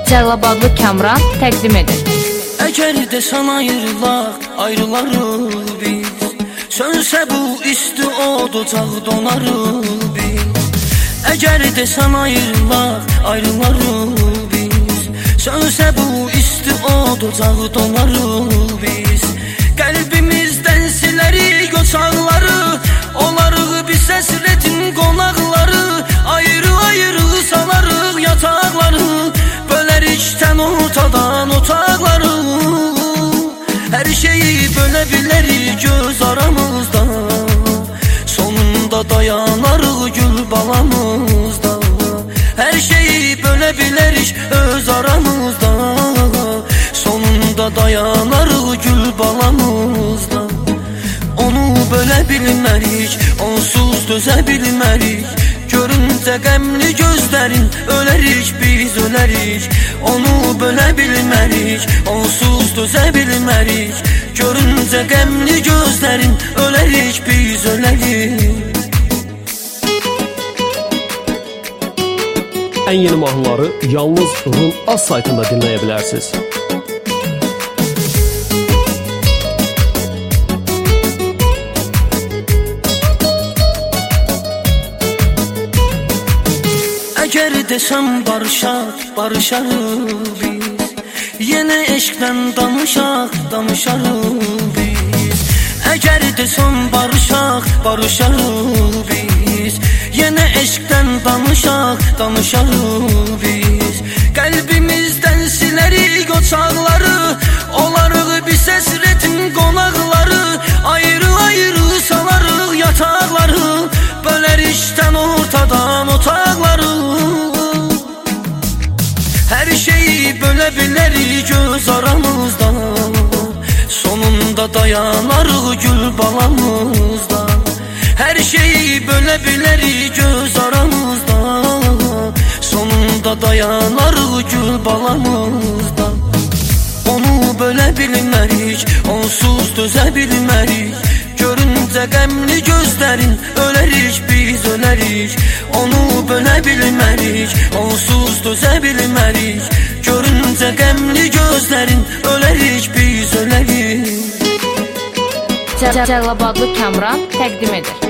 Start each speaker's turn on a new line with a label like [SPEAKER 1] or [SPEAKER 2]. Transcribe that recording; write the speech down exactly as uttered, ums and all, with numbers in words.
[SPEAKER 1] Cəlilabadlı Kamran təqdim edir.
[SPEAKER 2] Əgər desən ayrılaq, ayrılarıq biz. Sönsə bu isti od ocaq donarıq biz. Əgər desən ayrılaq, ayrılarıq biz. Sönsə bu isti od ocaq donarıq biz. Qəlbimizdən silərik qoçaqları, olarıq biz həsrətin qonaqları. Ayrı-ayrı salarıq yataqları, bölərik tən ortadan otaqları. Hər şeyi bölə bilərik göz aramızda, sonunda dayanarıq gül balamızda. Hər şeyi bölə bilərik öz aramızda, sonunda dayanarıq gül balamızda. Onu bölə bilmərik, onsuz dözə bilmərik. Görüncə qəmli gözlərin, ölərik biz ölərik. Onu bölə bilmərik, onsuz dözə bilmərik. Görüncə qəmli gözlərin, ölərik biz ölərik.
[SPEAKER 3] Ən yeni mahnıları yalnız Rum Az saytında dinləyə bilərsiniz.
[SPEAKER 2] Əgər desəm barışaq, barışarıq biz. Yenə eşqdən danışaq, danışarıq biz. Əgər desəm barışaq, barışarıq biz. Yenə eşqdən danışaq, danışarıq biz. Qəlbimizdən silərik qoçaqları, olarıq biz həsrətin qonaqları. Ayrı-ayrı salarıq yataqları, bölərik tən ortadan otaqları. Hər şeyi bölə bilərik göz aramızda, sonunda dayanarıq gül balamızda. Hər şeyi bölə bilərik göz aramızda, sonunda dayanarıq gül balamızda. Onu bölə bilmərik, onsuz dözə bilmərik. Görüncə qəmli gözlərin, ölərik biz ölərik. Onu bölə bilmərik, onsuz dözə bilmərik. Görüncə qəmli gözlərin, ölərik biz ölərik.
[SPEAKER 1] Cəlilabadlı Kamran təqdim edir.